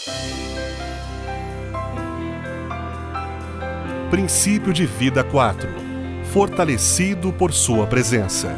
Princípio de Vida 4. Fortalecido por sua presença.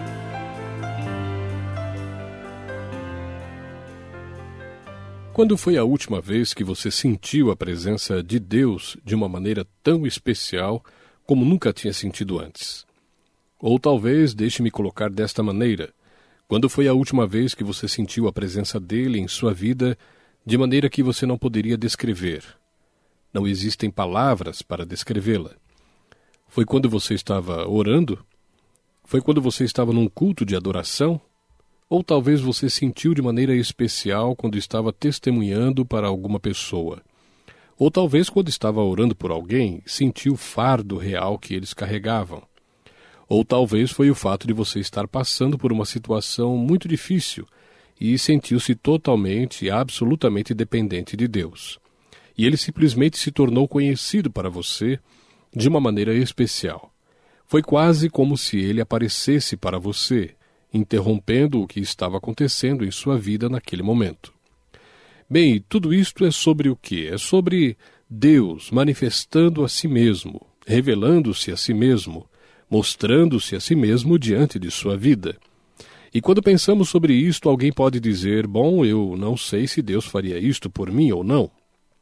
Quando foi a última vez que você sentiu a presença de Deus de uma maneira tão especial como nunca tinha sentido antes? Ou talvez, deixe-me colocar desta maneira, quando foi a última vez que você sentiu a presença dele em sua vida de maneira que você não poderia descrever? Não existem palavras para descrevê-la. Foi quando você estava orando? Foi quando você estava num culto de adoração? Ou talvez você sentiu de maneira especial quando estava testemunhando para alguma pessoa. Ou talvez quando estava orando por alguém, sentiu o fardo real que eles carregavam. Ou talvez foi o fato de você estar passando por uma situação muito difícil e sentiu-se totalmente e absolutamente dependente de Deus. E ele simplesmente se tornou conhecido para você de uma maneira especial. Foi quase como se ele aparecesse para você, interrompendo o que estava acontecendo em sua vida naquele momento. Bem, tudo isto é sobre o quê? É sobre Deus manifestando a si mesmo, revelando-se a si mesmo, mostrando-se a si mesmo diante de sua vida. E quando pensamos sobre isto, alguém pode dizer, bom, eu não sei se Deus faria isto por mim ou não.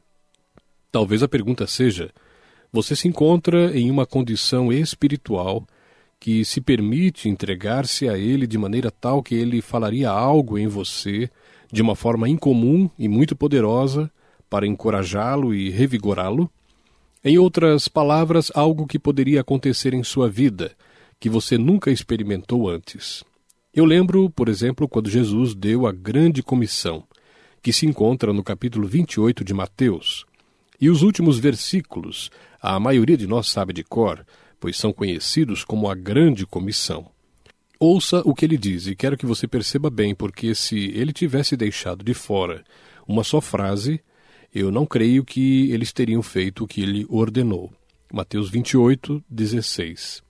Talvez a pergunta seja, você se encontra em uma condição espiritual que se permite entregar-se a Ele de maneira tal que Ele falaria algo em você de uma forma incomum e muito poderosa para encorajá-lo e revigorá-lo? Em outras palavras, algo que poderia acontecer em sua vida, que você nunca experimentou antes. Eu lembro, por exemplo, quando Jesus deu a grande comissão, que se encontra no capítulo 28 de Mateus. E os últimos versículos, a maioria de nós sabe de cor, pois são conhecidos como a grande comissão. Ouça o que ele diz, e quero que você perceba bem, porque se ele tivesse deixado de fora uma só frase, eu não creio que eles teriam feito o que ele ordenou. Mateus 28, 16.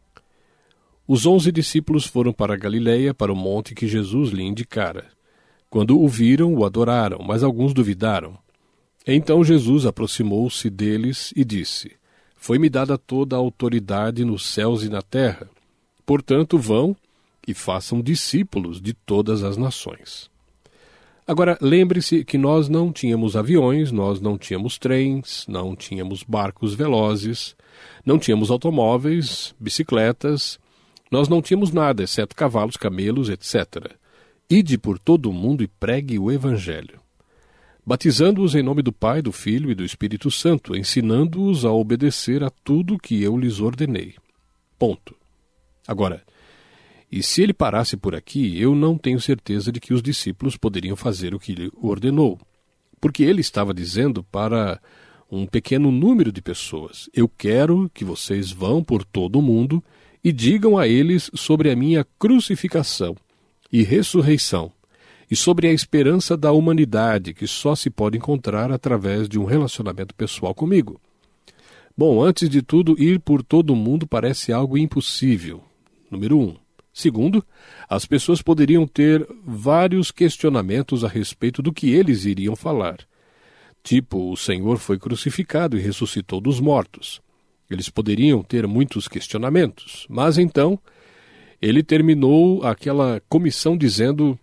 Os 11 discípulos foram para a Galileia, para o monte que Jesus lhe indicara. Quando o viram, o adoraram, mas alguns duvidaram. Então Jesus aproximou-se deles e disse, foi-me dada toda a autoridade nos céus e na terra. Portanto, vão e façam discípulos de todas as nações. Agora, lembre-se que nós não tínhamos aviões, nós não tínhamos trens, não tínhamos barcos velozes, não tínhamos automóveis, bicicletas, nós não tínhamos nada, exceto cavalos, camelos, etc. Ide por todo o mundo e pregue o Evangelho, batizando-os em nome do Pai, do Filho e do Espírito Santo, ensinando-os a obedecer a tudo que eu lhes ordenei. Ponto. Agora, e se ele parasse por aqui, eu não tenho certeza de que os discípulos poderiam fazer o que ele ordenou, porque ele estava dizendo para um pequeno número de pessoas, eu quero que vocês vão por todo o mundo e digam a eles sobre a minha crucificação e ressurreição, e sobre a esperança da humanidade que só se pode encontrar através de um relacionamento pessoal comigo. Bom, antes de tudo, ir por todo o mundo parece algo impossível. Número 1. Segundo, as pessoas poderiam ter vários questionamentos a respeito do que eles iriam falar. Tipo, o Senhor foi crucificado e ressuscitou dos mortos. Eles poderiam ter muitos questionamentos, mas então ele terminou aquela comissão dizendo: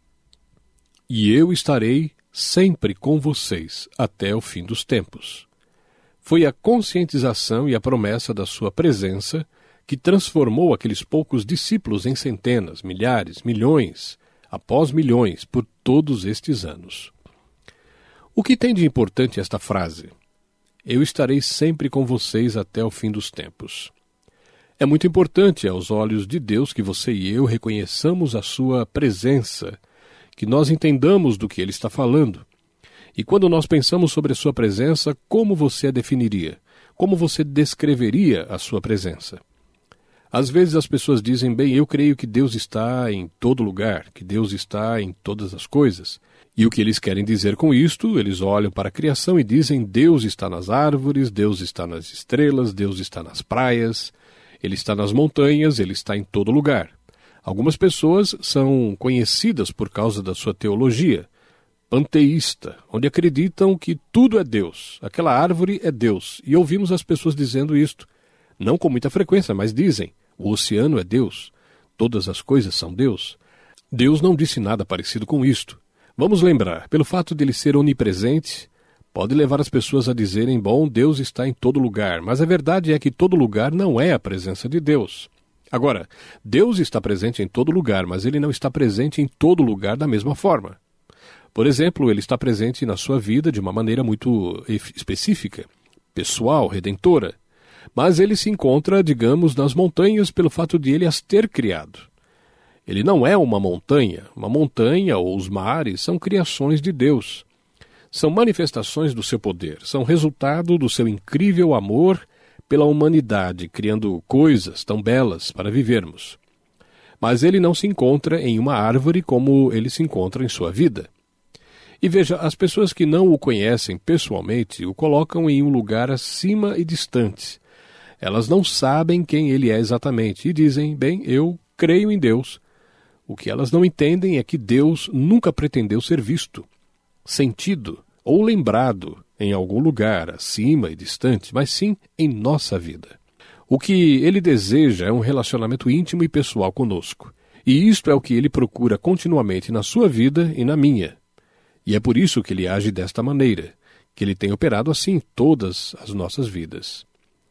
e eu estarei sempre com vocês até o fim dos tempos. Foi a conscientização e a promessa da sua presença que transformou aqueles poucos discípulos em centenas, milhares, milhões, após milhões, por todos estes anos. O que tem de importante esta frase? Eu estarei sempre com vocês até o fim dos tempos. É muito importante aos olhos de Deus que você e eu reconheçamos a sua presença, que nós entendamos do que ele está falando. E quando nós pensamos sobre a sua presença, como você a definiria? Como você descreveria a sua presença? Às vezes as pessoas dizem, bem, eu creio que Deus está em todo lugar, que Deus está em todas as coisas. E o que eles querem dizer com isto, eles olham para a criação e dizem, Deus está nas árvores, Deus está nas estrelas, Deus está nas praias, Ele está nas montanhas, Ele está em todo lugar. Algumas pessoas são conhecidas por causa da sua teologia. panteísta, onde acreditam que tudo é Deus, aquela árvore é Deus. E ouvimos as pessoas dizendo isto, não com muita frequência, mas dizem, o oceano é Deus, todas as coisas são Deus. Deus não disse nada parecido com isto. Vamos lembrar, pelo fato de ele ser onipresente, pode levar as pessoas a dizerem, bom, Deus está em todo lugar, mas a verdade é que todo lugar não é a presença de Deus. Agora, Deus está presente em todo lugar, mas ele não está presente em todo lugar da mesma forma. Por exemplo, ele está presente na sua vida de uma maneira muito específica, pessoal, redentora, mas ele se encontra, digamos, nas montanhas pelo fato de ele as ter criado. Ele não é uma montanha ou os mares são criações de Deus. São manifestações do seu poder, são resultado do seu incrível amor pela humanidade, criando coisas tão belas para vivermos. Mas ele não se encontra em uma árvore como ele se encontra em sua vida. E veja, as pessoas que não o conhecem pessoalmente o colocam em um lugar acima e distante. Elas não sabem quem ele é exatamente e dizem, bem, eu creio em Deus. O que elas não entendem é que Deus nunca pretendeu ser visto, sentido ou lembrado em algum lugar acima e distante, mas sim em nossa vida. O que ele deseja é um relacionamento íntimo e pessoal conosco. E isto é o que ele procura continuamente na sua vida e na minha. E é por isso que ele age desta maneira, que ele tem operado assim em todas as nossas vidas.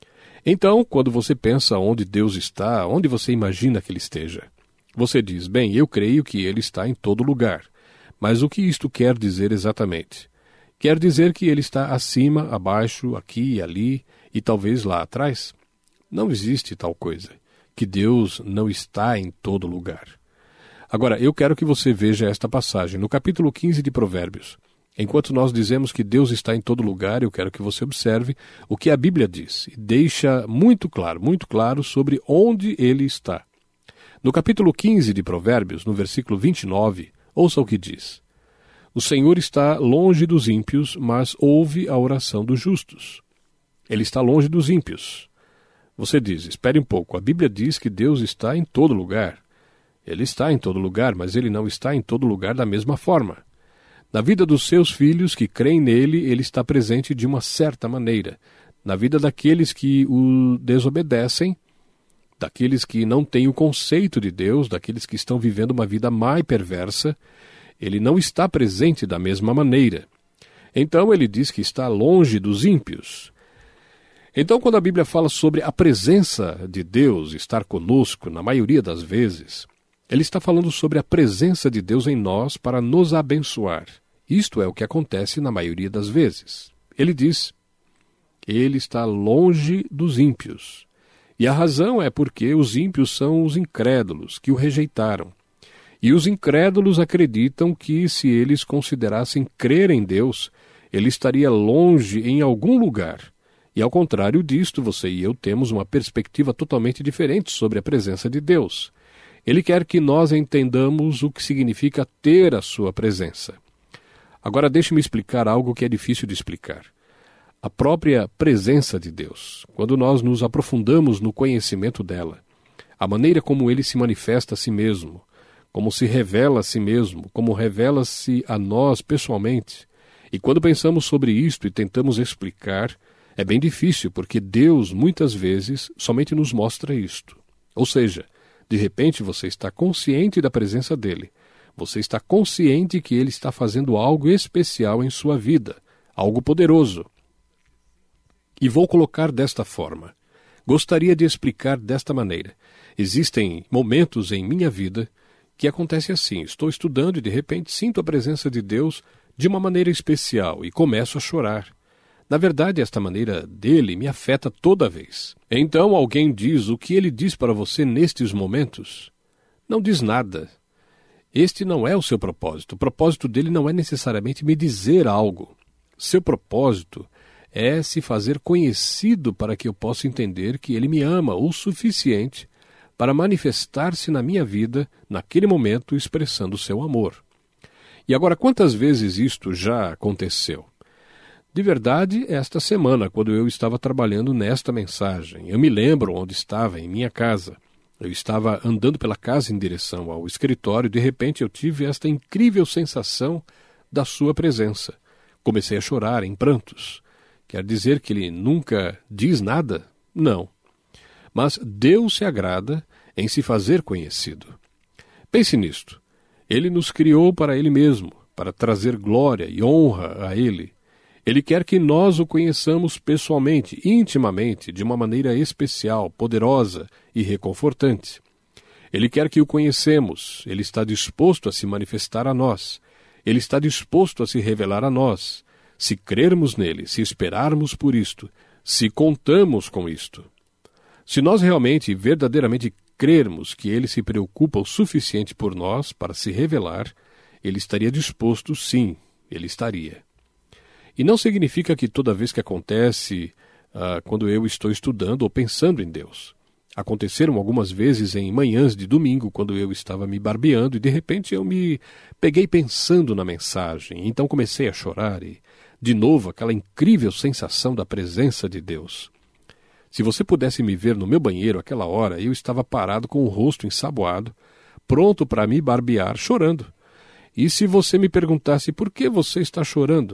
Então, quando você pensa onde Deus está, onde você imagina que ele esteja? Você diz, bem, eu creio que ele está em todo lugar. Mas o que isto quer dizer exatamente? Quer dizer que ele está acima, abaixo, aqui e ali, e talvez lá atrás? Não existe tal coisa, que Deus não está em todo lugar. Agora, eu quero que você veja esta passagem, no capítulo 15 de Provérbios. Enquanto nós dizemos que Deus está em todo lugar, eu quero que você observe o que a Bíblia diz, e deixa muito claro sobre onde ele está. No capítulo 15 de Provérbios, no versículo 29, ouça o que diz. O Senhor está longe dos ímpios, mas ouve a oração dos justos. Ele está longe dos ímpios. Você diz, espere um pouco, a Bíblia diz que Deus está em todo lugar. Ele está em todo lugar, mas ele não está em todo lugar da mesma forma. Na vida dos seus filhos que creem nele, ele está presente de uma certa maneira. Na vida daqueles que o desobedecem, daqueles que não têm o conceito de Deus, daqueles que estão vivendo uma vida má e perversa, ele não está presente da mesma maneira. Então ele diz que está longe dos ímpios. Então, quando a Bíblia fala sobre a presença de Deus estar conosco, na maioria das vezes, ele está falando sobre a presença de Deus em nós para nos abençoar. Isto é o que acontece na maioria das vezes. Ele diz, ele está longe dos ímpios. E a razão é porque os ímpios são os incrédulos, que o rejeitaram. E os incrédulos acreditam que, se eles considerassem crer em Deus, ele estaria longe em algum lugar. E ao contrário disto, você e eu temos uma perspectiva totalmente diferente sobre a presença de Deus. Ele quer que nós entendamos o que significa ter a sua presença. Agora deixe-me explicar algo que é difícil de explicar. A própria presença de Deus, quando nós nos aprofundamos no conhecimento dela, a maneira como ele se manifesta a si mesmo, como se revela a si mesmo, como revela-se a nós pessoalmente. E quando pensamos sobre isto e tentamos explicar, é bem difícil, porque Deus, muitas vezes, somente nos mostra isto. Ou seja, de repente você está consciente da presença dele. Você está consciente que ele está fazendo algo especial em sua vida, algo poderoso. E vou colocar desta forma. Gostaria de explicar desta maneira. Existem momentos em minha vida que acontece assim. Estou estudando e de repente sinto a presença de Deus de uma maneira especial e começo a chorar. Na verdade, esta maneira dele me afeta toda vez. Então alguém diz o que ele diz para você nestes momentos? Não diz nada. Este não é o seu propósito. O propósito dele não é necessariamente me dizer algo. Seu propósito é se fazer conhecido para que eu possa entender que ele me ama o suficiente para manifestar-se na minha vida, naquele momento, expressando o seu amor. E agora, quantas vezes isto já aconteceu? De verdade, esta semana, quando eu estava trabalhando nesta mensagem, eu me lembro onde estava, em minha casa. Eu estava andando pela casa em direção ao escritório e de repente eu tive esta incrível sensação da sua presença. Comecei a chorar em prantos. Quer dizer que ele nunca diz nada? Não. Mas Deus se agrada em se fazer conhecido. Pense nisto. Ele nos criou para Ele mesmo, para trazer glória e honra a Ele. Ele quer que nós o conheçamos pessoalmente, intimamente, de uma maneira especial, poderosa e reconfortante. Ele quer que o conhecemos. Ele está disposto a se manifestar a nós. Ele está disposto a se revelar a nós. Se crermos nele, se esperarmos por isto, se contamos com isto. Se nós realmente e verdadeiramente crermos que ele se preocupa o suficiente por nós para se revelar, ele estaria disposto, sim, ele estaria. E não significa que toda vez que acontece, quando eu estou estudando ou pensando em Deus. Aconteceram algumas vezes em manhãs de domingo, quando eu estava me barbeando e de repente eu me peguei pensando na mensagem. Então comecei a chorar e, de novo, aquela incrível sensação da presença de Deus. Se você pudesse me ver no meu banheiro àquela hora, eu estava parado com o rosto ensaboado, pronto para me barbear, chorando. E se você me perguntasse por que você está chorando?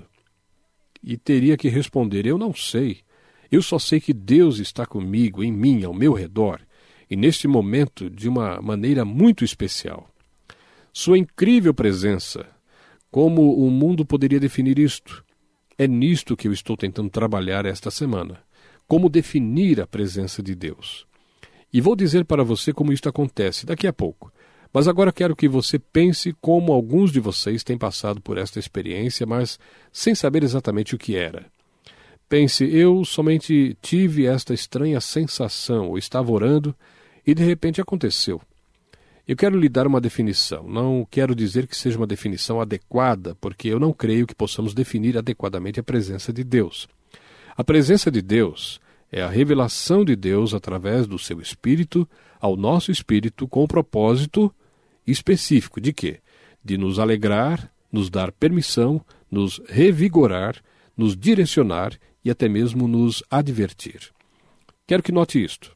E teria que responder, eu não sei. Eu só sei que Deus está comigo, em mim, ao meu redor, e neste momento de uma maneira muito especial. Sua incrível presença, como o mundo poderia definir isto? É nisto que eu estou tentando trabalhar esta semana. Como definir a presença de Deus. E vou dizer para você como isto acontece daqui a pouco. Mas agora quero que você pense como alguns de vocês têm passado por esta experiência, mas sem saber exatamente o que era. Pense, eu somente tive esta estranha sensação, ou estava orando, e de repente aconteceu. Eu quero lhe dar uma definição. Não quero dizer que seja uma definição adequada, porque eu não creio que possamos definir adequadamente a presença de Deus. A presença de Deus é a revelação de Deus através do seu Espírito ao nosso espírito com o propósito específico de quê? De nos alegrar, nos dar permissão, nos revigorar, nos direcionar e até mesmo nos advertir. Quero que note isto.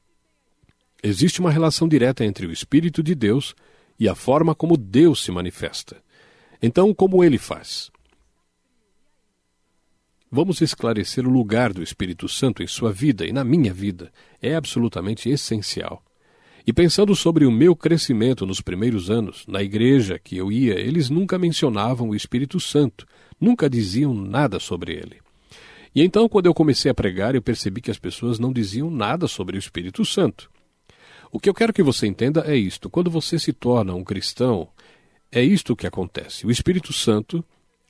Existe uma relação direta entre o Espírito de Deus e a forma como Deus se manifesta. Então, como ele faz? Vamos esclarecer o lugar do Espírito Santo em sua vida e na minha vida. É absolutamente essencial. E pensando sobre o meu crescimento nos primeiros anos, na igreja que eu ia, eles nunca mencionavam o Espírito Santo, nunca diziam nada sobre ele. E então, quando eu comecei a pregar, eu percebi que as pessoas não diziam nada sobre o Espírito Santo. O que eu quero que você entenda é isto. Quando você se torna um cristão, é isto que acontece. O Espírito Santo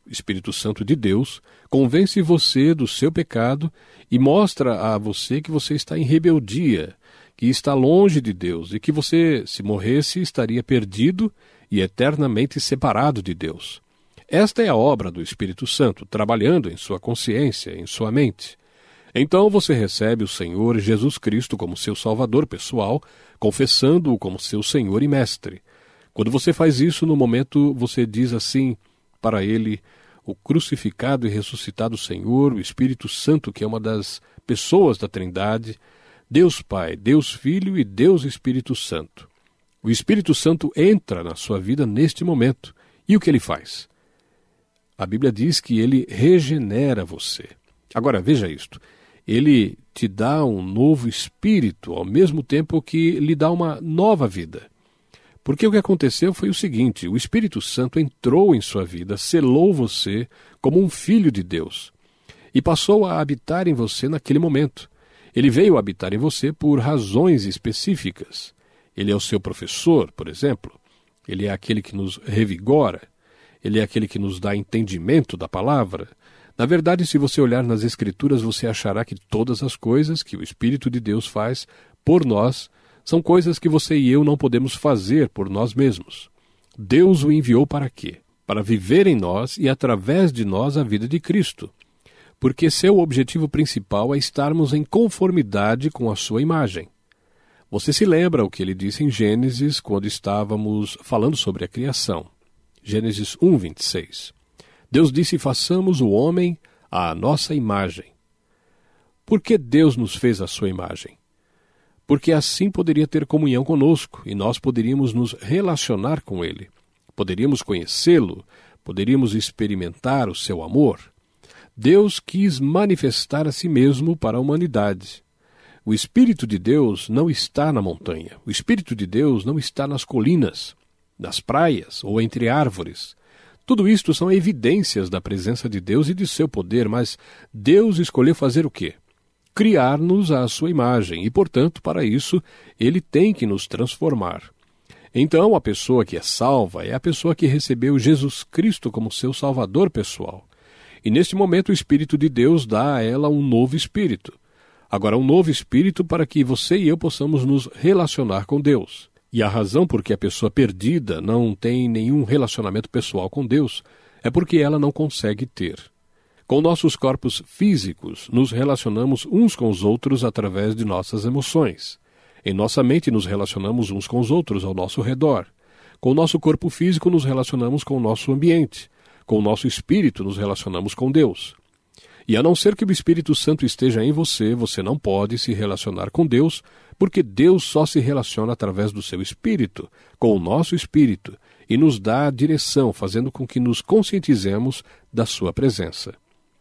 de Deus, convence você do seu pecado e mostra a você que você está em rebeldia, que está longe de Deus e que você, se morresse, estaria perdido e eternamente separado de Deus. Esta é a obra do Espírito Santo, trabalhando em sua consciência, em sua mente. Então você recebe o Senhor Jesus Cristo como seu Salvador pessoal, confessando-o como seu Senhor e Mestre. Quando você faz isso, no momento você diz assim para ele, o crucificado e ressuscitado Senhor, o Espírito Santo, que é uma das pessoas da Trindade, Deus Pai, Deus Filho e Deus Espírito Santo. O Espírito Santo entra na sua vida neste momento. E o que ele faz? A Bíblia diz que ele regenera você. Agora, veja isto. Ele te dá um novo espírito, ao mesmo tempo que lhe dá uma nova vida. Porque o que aconteceu foi o seguinte, o Espírito Santo entrou em sua vida, selou você como um filho de Deus e passou a habitar em você naquele momento. Ele veio habitar em você por razões específicas. Ele é o seu professor, por exemplo. Ele é aquele que nos revigora. Ele é aquele que nos dá entendimento da palavra. Na verdade, se você olhar nas Escrituras, você achará que todas as coisas que o Espírito de Deus faz por nós são coisas que você e eu não podemos fazer por nós mesmos. Deus o enviou para quê? Para viver em nós e através de nós a vida de Cristo. Porque seu objetivo principal é estarmos em conformidade com a sua imagem. Você se lembra o que ele disse em Gênesis quando estávamos falando sobre a criação. Gênesis 1:26. Deus disse, façamos o homem à nossa imagem. Por que Deus nos fez a sua imagem? Porque assim poderia ter comunhão conosco e nós poderíamos nos relacionar com ele. Poderíamos conhecê-lo, poderíamos experimentar o seu amor, Deus quis manifestar a si mesmo para a humanidade. O Espírito de Deus não está na montanha. O Espírito de Deus não está nas colinas, nas praias ou entre árvores. Tudo isto são evidências da presença de Deus e de seu poder, mas Deus escolheu fazer o quê? Criar-nos à sua imagem e, portanto, para isso, Ele tem que nos transformar. Então, a pessoa que é salva é a pessoa que recebeu Jesus Cristo como seu Salvador pessoal. E neste momento o Espírito de Deus dá a ela um novo espírito. Agora, um novo espírito para que você e eu possamos nos relacionar com Deus. E a razão por que a pessoa perdida não tem nenhum relacionamento pessoal com Deus é porque ela não consegue ter. Com nossos corpos físicos, nos relacionamos uns com os outros através de nossas emoções. Em nossa mente, nos relacionamos uns com os outros ao nosso redor. Com o nosso corpo físico, nos relacionamos com o nosso ambiente. Com o nosso espírito, nos relacionamos com Deus. E a não ser que o Espírito Santo esteja em você, você não pode se relacionar com Deus, porque Deus só se relaciona através do seu Espírito, com o nosso Espírito, e nos dá a direção, fazendo com que nos conscientizemos da sua presença.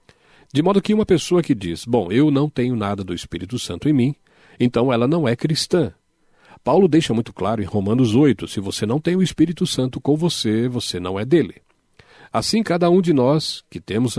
De modo que uma pessoa que diz, bom, eu não tenho nada do Espírito Santo em mim, então ela não é cristã. Paulo deixa muito claro em Romanos 8, se você não tem o Espírito Santo com você, você não é dele. Assim, cada um de nós que temos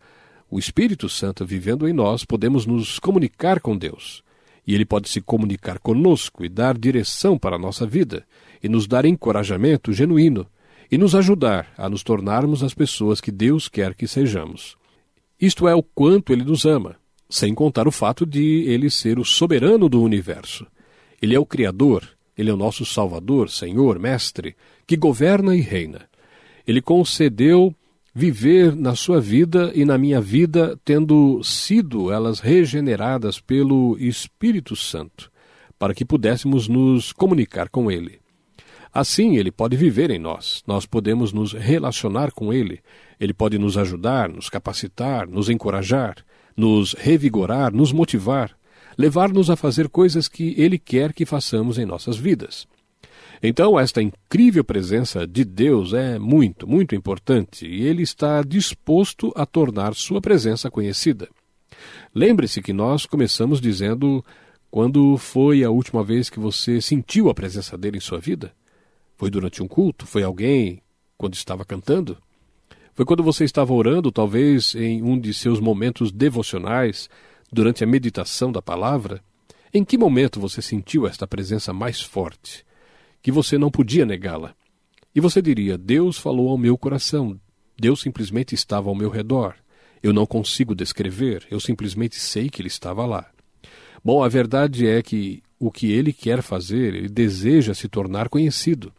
o Espírito Santo vivendo em nós, podemos nos comunicar com Deus. E Ele pode se comunicar conosco e dar direção para a nossa vida, e nos dar encorajamento genuíno, e nos ajudar a nos tornarmos as pessoas que Deus quer que sejamos. Isto é o quanto Ele nos ama, sem contar o fato de Ele ser o soberano do universo. Ele é o Criador, Ele é o nosso Salvador, Senhor, Mestre, que governa e reina. Ele concedeu viver na sua vida e na minha vida, tendo sido elas regeneradas pelo Espírito Santo, para que pudéssemos nos comunicar com Ele. Assim, Ele pode viver em nós, nós podemos nos relacionar com Ele, Ele pode nos ajudar, nos capacitar, nos encorajar, nos revigorar, nos motivar, levar-nos a fazer coisas que Ele quer que façamos em nossas vidas. Então, esta incrível presença de Deus é muito, muito importante e Ele está disposto a tornar sua presença conhecida. Lembre-se que nós começamos dizendo quando foi a última vez que você sentiu a presença dele em sua vida? Foi durante um culto? Foi alguém quando estava cantando? Foi quando você estava orando, talvez em um de seus momentos devocionais, durante a meditação da palavra? Em que momento você sentiu esta presença mais forte? Que você não podia negá-la. E você diria, Deus falou ao meu coração, Deus simplesmente estava ao meu redor. Eu não consigo descrever, eu simplesmente sei que Ele estava lá. Bom, a verdade é que o que Ele quer fazer, Ele deseja se tornar conhecido.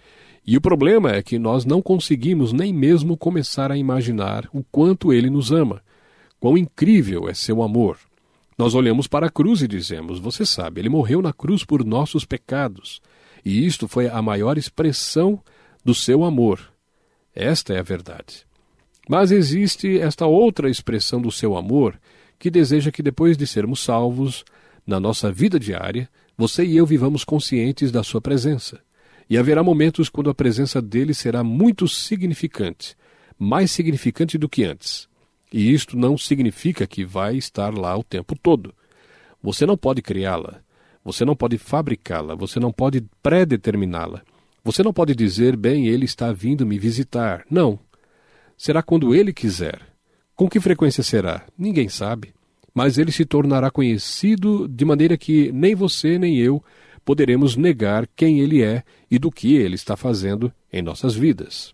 E o problema é que nós não conseguimos nem mesmo começar a imaginar o quanto Ele nos ama, quão incrível é seu amor. Nós olhamos para a cruz e dizemos, você sabe, Ele morreu na cruz por nossos pecados. E isto foi a maior expressão do seu amor. Esta é a verdade. Mas existe esta outra expressão do seu amor que deseja que depois de sermos salvos, na nossa vida diária, você e eu vivamos conscientes da sua presença. E haverá momentos quando a presença dele será muito significante, mais significante do que antes. E isto não significa que vai estar lá o tempo todo. Você não pode criá-la. Você não pode fabricá-la, você não pode pré-determiná-la. Você não pode dizer, bem, Ele está vindo me visitar. Não. Será quando Ele quiser. Com que frequência será? Ninguém sabe. Mas Ele se tornará conhecido de maneira que nem você nem eu poderemos negar quem Ele é e do que Ele está fazendo em nossas vidas.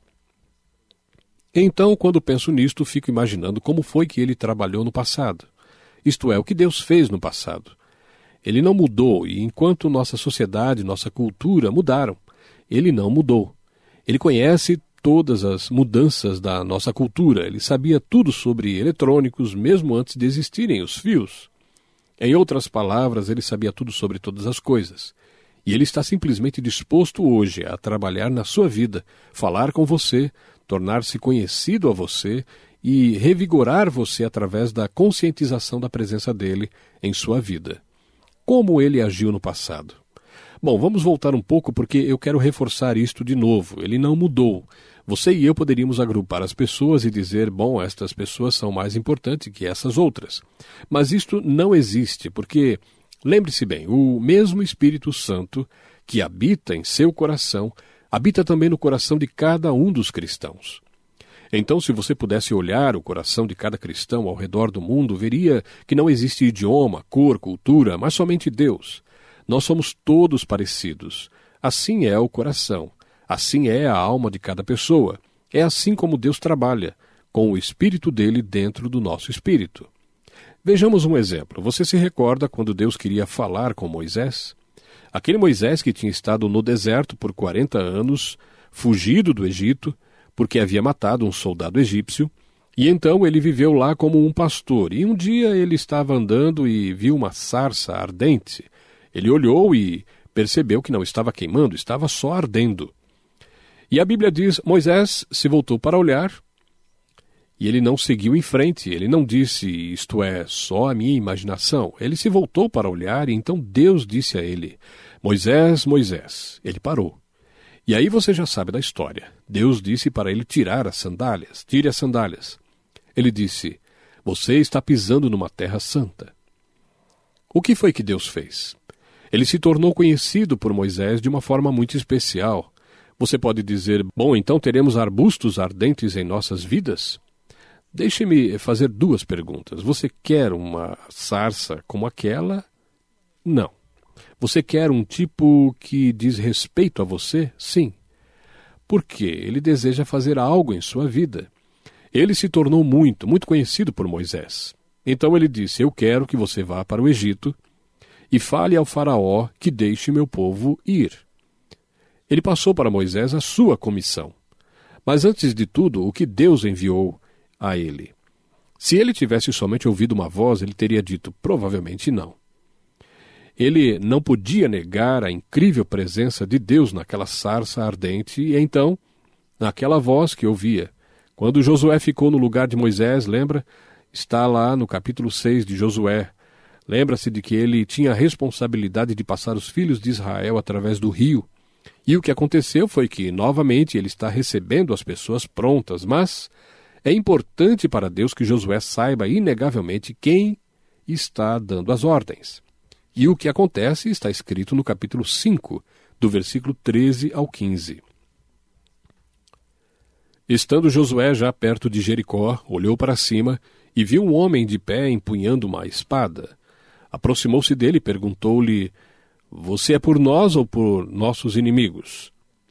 Então, quando penso nisto, fico imaginando como foi que Ele trabalhou no passado. Isto é, o que Deus fez no passado. Ele não mudou, e enquanto nossa sociedade, nossa cultura mudaram, Ele não mudou. Ele conhece todas as mudanças da nossa cultura, Ele sabia tudo sobre eletrônicos, mesmo antes de existirem os fios. Em outras palavras, Ele sabia tudo sobre todas as coisas. E Ele está simplesmente disposto hoje a trabalhar na sua vida, falar com você, tornar-se conhecido a você e revigorar você através da conscientização da presença dEle em sua vida. Como Ele agiu no passado? Bom, vamos voltar um pouco porque eu quero reforçar isto de novo. Ele não mudou. Você e eu poderíamos agrupar as pessoas e dizer, bom, estas pessoas são mais importantes que essas outras. Mas isto não existe, porque, lembre-se bem, o mesmo Espírito Santo que habita em seu coração, habita também no coração de cada um dos cristãos. Então, se você pudesse olhar o coração de cada cristão ao redor do mundo, veria que não existe idioma, cor, cultura, mas somente Deus. Nós somos todos parecidos. Assim é o coração. Assim é a alma de cada pessoa. É assim como Deus trabalha, com o Espírito dele dentro do nosso espírito. Vejamos um exemplo. Você se recorda quando Deus queria falar com Moisés? Aquele Moisés que tinha estado no deserto por 40 anos, fugido do Egito, porque havia matado um soldado egípcio, e então ele viveu lá como um pastor. E um dia ele estava andando e viu uma sarça ardente. Ele olhou e percebeu que não estava queimando, estava só ardendo. E a Bíblia diz, Moisés se voltou para olhar, e ele não seguiu em frente, ele não disse, isto é, só a minha imaginação. Ele se voltou para olhar, e então Deus disse a ele, Moisés, Moisés. Ele parou. E aí você já sabe da história. Deus disse para ele tirar as sandálias, tire as sandálias. Ele disse, você está pisando numa terra santa. O que foi que Deus fez? Ele se tornou conhecido por Moisés de uma forma muito especial. Você pode dizer, bom, então teremos arbustos ardentes em nossas vidas? Deixe-me fazer duas perguntas. Você quer uma sarça como aquela? Não. Você quer um tipo que diz respeito a você? Sim. Por quê? Ele deseja fazer algo em sua vida. Ele se tornou muito conhecido por Moisés. Então ele disse, eu quero que você vá para o Egito e fale ao faraó que deixe meu povo ir. Ele passou para Moisés a sua comissão. Mas antes de tudo, o que Deus enviou a ele? Se ele tivesse somente ouvido uma voz, ele teria dito, provavelmente não. Ele não podia negar a incrível presença de Deus naquela sarça ardente, e então, naquela voz que ouvia. Quando Josué ficou no lugar de Moisés, lembra? Está lá no capítulo 6 de Josué. Lembra-se de que ele tinha a responsabilidade de passar os filhos de Israel através do rio. E o que aconteceu foi que, novamente, ele está recebendo as pessoas prontas, mas é importante para Deus que Josué saiba inegavelmente quem está dando as ordens. E o que acontece está escrito no capítulo 5, do versículo 13 ao 15. Estando Josué já perto de Jericó, olhou para cima e viu um homem de pé empunhando uma espada. Aproximou-se dele e perguntou-lhe, você é por nós ou por nossos inimigos?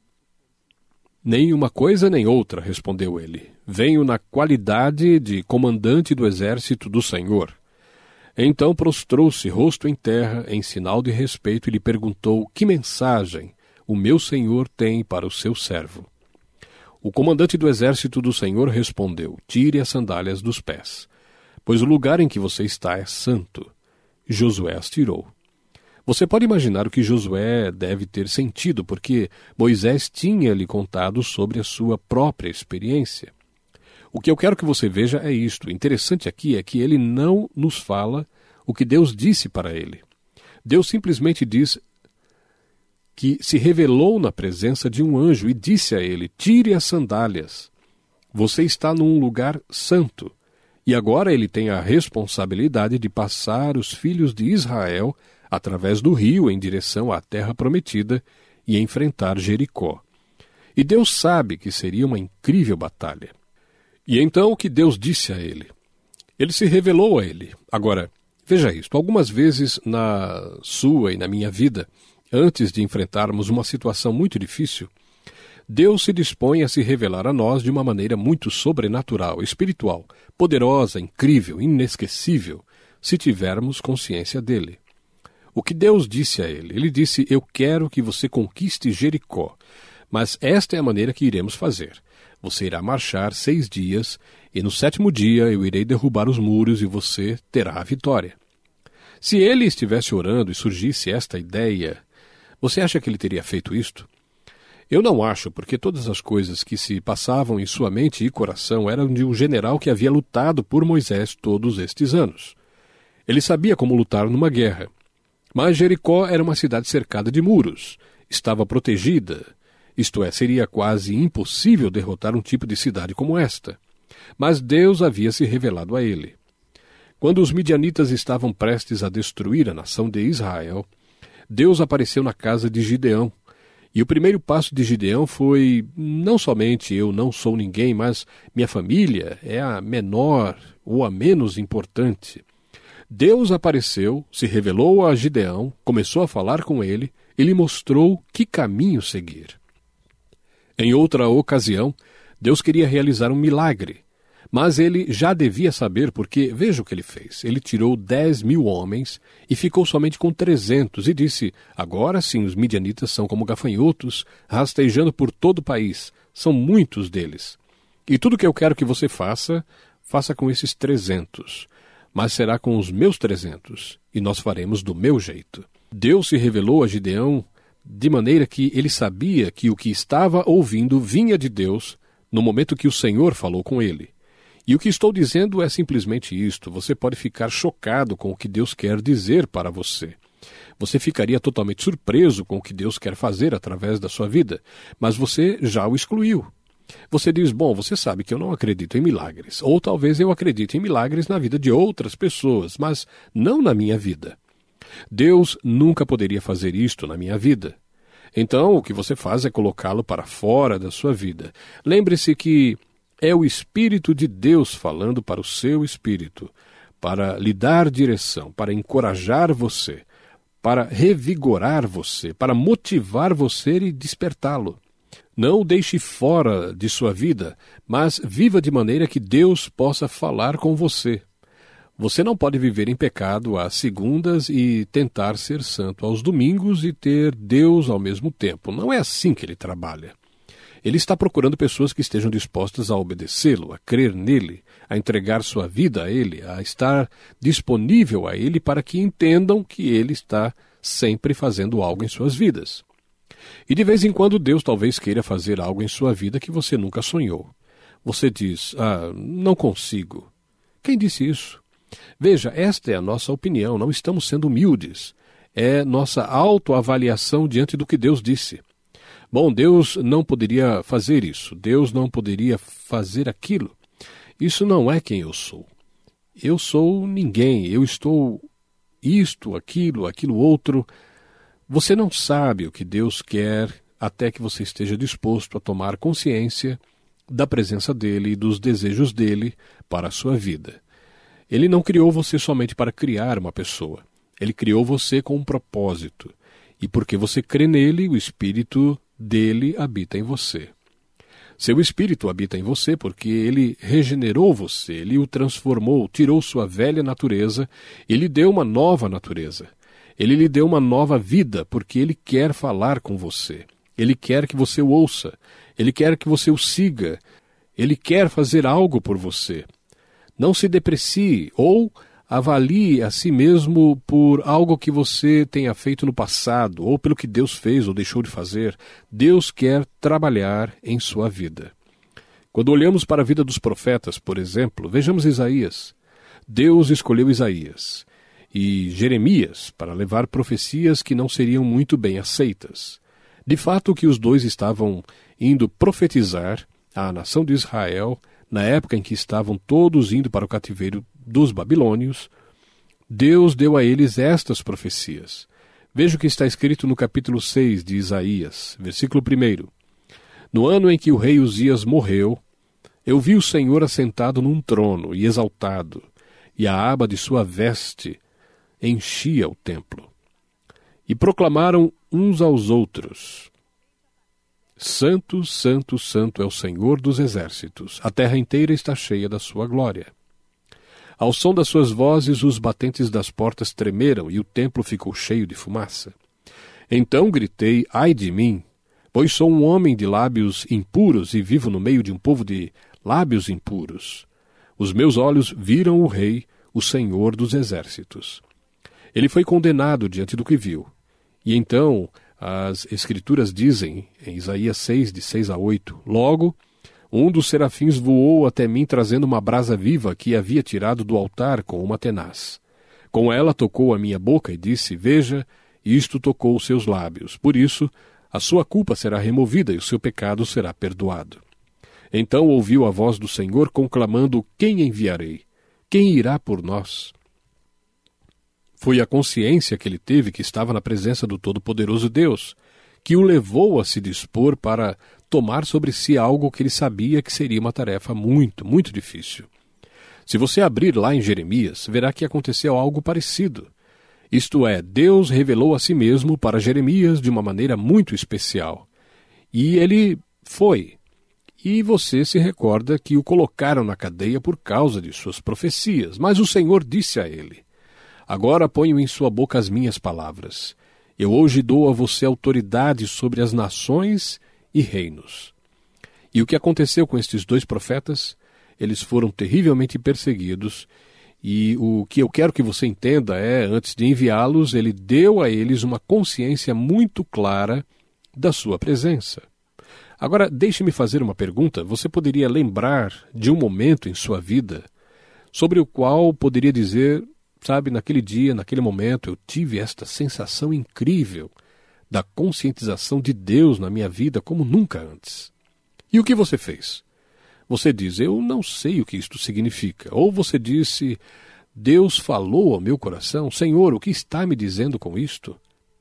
Nem uma coisa nem outra, respondeu ele. Venho na qualidade de comandante do exército do Senhor. Então prostrou-se rosto em terra em sinal de respeito e lhe perguntou que mensagem o meu senhor tem para o seu servo. O comandante do exército do Senhor respondeu, tire as sandálias dos pés, pois o lugar em que você está é santo. Josué as tirou. Você pode imaginar o que Josué deve ter sentido, porque Moisés tinha lhe contado sobre a sua própria experiência. O que eu quero que você veja é isto. O interessante aqui é que ele não nos fala o que Deus disse para ele. Deus simplesmente diz que se revelou na presença de um anjo e disse a ele, tire as sandálias. Você está num lugar santo. E agora ele tem a responsabilidade de passar os filhos de Israel através do rio em direção à terra prometida e enfrentar Jericó. E Deus sabe que seria uma incrível batalha. E então o que Deus disse a ele? Ele se revelou a ele. Agora, veja isto, algumas vezes na sua e na minha vida, antes de enfrentarmos uma situação muito difícil, Deus se dispõe a se revelar a nós de uma maneira muito sobrenatural, espiritual, poderosa, incrível, inesquecível, se tivermos consciência dele. O que Deus disse a ele? Ele disse, eu quero que você conquiste Jericó, mas esta é a maneira que iremos fazer. Você irá marchar 6 dias, e no 7º dia eu irei derrubar os muros e você terá a vitória. Se ele estivesse orando e surgisse esta ideia, você acha que ele teria feito isto? Eu não acho, porque todas as coisas que se passavam em sua mente e coração eram de um general que havia lutado por Moisés todos estes anos. Ele sabia como lutar numa guerra. Mas Jericó era uma cidade cercada de muros, estava protegida, isto é, seria quase impossível derrotar um tipo de cidade como esta. Mas Deus havia se revelado a ele. Quando os midianitas estavam prestes a destruir a nação de Israel, Deus apareceu na casa de Gideão. E o primeiro passo de Gideão foi, não somente eu não sou ninguém, mas minha família é a menor ou a menos importante. Deus apareceu, se revelou a Gideão, começou a falar com ele e lhe mostrou que caminho seguir. Em outra ocasião, Deus queria realizar um milagre, mas ele já devia saber porque, veja o que ele fez. Ele tirou 10.000 homens e ficou somente com 300 e disse, agora sim os midianitas são como gafanhotos, rastejando por todo o país. São muitos deles. E tudo que eu quero que você faça, faça com esses 300. Mas será com os meus 300, e nós faremos do meu jeito. Deus se revelou a Gideão de maneira que ele sabia que o que estava ouvindo vinha de Deus no momento que o Senhor falou com ele. E o que estou dizendo é simplesmente isto. Você pode ficar chocado com o que Deus quer dizer para você. Você ficaria totalmente surpreso com o que Deus quer fazer através da sua vida, mas você já o excluiu. Você diz, bom, você sabe que eu não acredito em milagres, ou talvez eu acredite em milagres na vida de outras pessoas, mas não na minha vida. Deus nunca poderia fazer isto na minha vida. Então, o que você faz é colocá-lo para fora da sua vida. Lembre-se que é o Espírito de Deus falando para o seu espírito, para lhe dar direção, para encorajar você, para revigorar você, para motivar você e despertá-lo. Não o deixe fora de sua vida, mas viva de maneira que Deus possa falar com você. Você não pode viver em pecado às segundas e tentar ser santo aos domingos e ter Deus ao mesmo tempo. Não é assim que ele trabalha. Ele está procurando pessoas que estejam dispostas a obedecê-lo, a crer nele, a entregar sua vida a ele, a estar disponível a ele para que entendam que ele está sempre fazendo algo em suas vidas. E de vez em quando Deus talvez queira fazer algo em sua vida que você nunca sonhou. Você diz, não consigo. Quem disse isso? Veja, esta é a nossa opinião, não estamos sendo humildes. É nossa autoavaliação diante do que Deus disse. Bom, Deus não poderia fazer isso, Deus não poderia fazer aquilo. Isso não é quem eu sou. Eu sou ninguém, eu estou isto, aquilo outro. Você não sabe o que Deus quer até que você esteja disposto a tomar consciência da presença dele e dos desejos dele para a sua vida. Ele não criou você somente para criar uma pessoa. Ele criou você com um propósito. E porque você crê nele, o Espírito dele habita em você. Seu Espírito habita em você porque ele regenerou você, ele o transformou, tirou sua velha natureza e lhe deu uma nova natureza. Ele lhe deu uma nova vida porque ele quer falar com você. Ele quer que você o ouça. Ele quer que você o siga. Ele quer fazer algo por você. Não se deprecie ou avalie a si mesmo por algo que você tenha feito no passado ou pelo que Deus fez ou deixou de fazer. Deus quer trabalhar em sua vida. Quando olhamos para a vida dos profetas, por exemplo, vejamos Isaías. Deus escolheu Isaías e Jeremias para levar profecias que não seriam muito bem aceitas. De fato, que os dois estavam indo profetizar à nação de Israel na época em que estavam todos indo para o cativeiro dos babilônios, Deus deu a eles estas profecias. Veja o que está escrito no capítulo 6 de Isaías, versículo 1. No ano em que o rei Uzias morreu, eu vi o Senhor assentado num trono e exaltado, e a aba de sua veste enchia o templo. E proclamaram uns aos outros: Santo, Santo, Santo é o Senhor dos exércitos, a terra inteira está cheia da sua glória. Ao som das suas vozes, os batentes das portas tremeram e o templo ficou cheio de fumaça. Então gritei, ai de mim, pois sou um homem de lábios impuros e vivo no meio de um povo de lábios impuros. Os meus olhos viram o Rei, o Senhor dos exércitos. Ele foi condenado diante do que viu. E então as Escrituras dizem, em Isaías 6, de 6 a 8, logo, um dos serafins voou até mim trazendo uma brasa viva que havia tirado do altar com uma tenaz. Com ela tocou a minha boca e disse: Veja, isto tocou os seus lábios. Por isso, a sua culpa será removida e o seu pecado será perdoado. Então ouviu a voz do Senhor conclamando: Quem enviarei? Quem irá por nós? Foi a consciência que ele teve que estava na presença do Todo-Poderoso Deus, que o levou a se dispor para tomar sobre si algo que ele sabia que seria uma tarefa muito, muito difícil. Se você abrir lá em Jeremias, verá que aconteceu algo parecido. Isto é, Deus revelou a si mesmo para Jeremias de uma maneira muito especial. E ele foi. E você se recorda que o colocaram na cadeia por causa de suas profecias. Mas o Senhor disse a ele: Agora ponho em sua boca as minhas palavras. Eu hoje dou a você autoridade sobre as nações e reinos. E o que aconteceu com estes dois profetas? Eles foram terrivelmente perseguidos, e o que eu quero que você entenda é, antes de enviá-los, ele deu a eles uma consciência muito clara da sua presença. Agora, deixe-me fazer uma pergunta. Você poderia lembrar de um momento em sua vida sobre o qual poderia dizer, sabe, naquele dia, naquele momento, eu tive esta sensação incrível da conscientização de Deus na minha vida como nunca antes? E o que você fez? Você diz: eu não sei o que isto significa. Ou você disse: Deus falou ao meu coração. Senhor, o que está me dizendo com isto?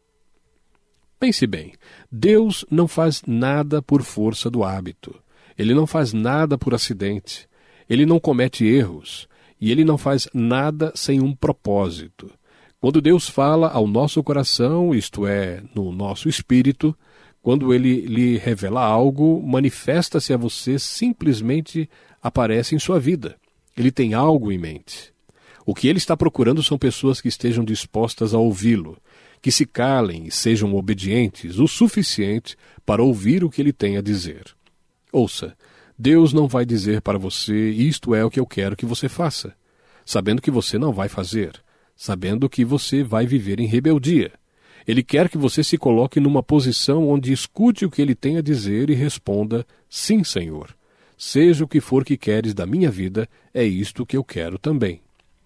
Pense bem, Deus não faz nada por força do hábito. Ele não faz nada por acidente. Ele não comete erros. E ele não faz nada sem um propósito. Quando Deus fala ao nosso coração, isto é, no nosso espírito, quando ele lhe revela algo, manifesta-se a você, simplesmente aparece em sua vida. Ele tem algo em mente. O que ele está procurando são pessoas que estejam dispostas a ouvi-lo, que se calem e sejam obedientes o suficiente para ouvir o que ele tem a dizer. Ouça, Deus não vai dizer para você: isto é o que eu quero que você faça, sabendo que você não vai fazer, sabendo que você vai viver em rebeldia. Ele quer que você se coloque numa posição onde escute o que ele tem a dizer e responda: sim, Senhor. Seja o que for que queres da minha vida, é isto que eu quero também.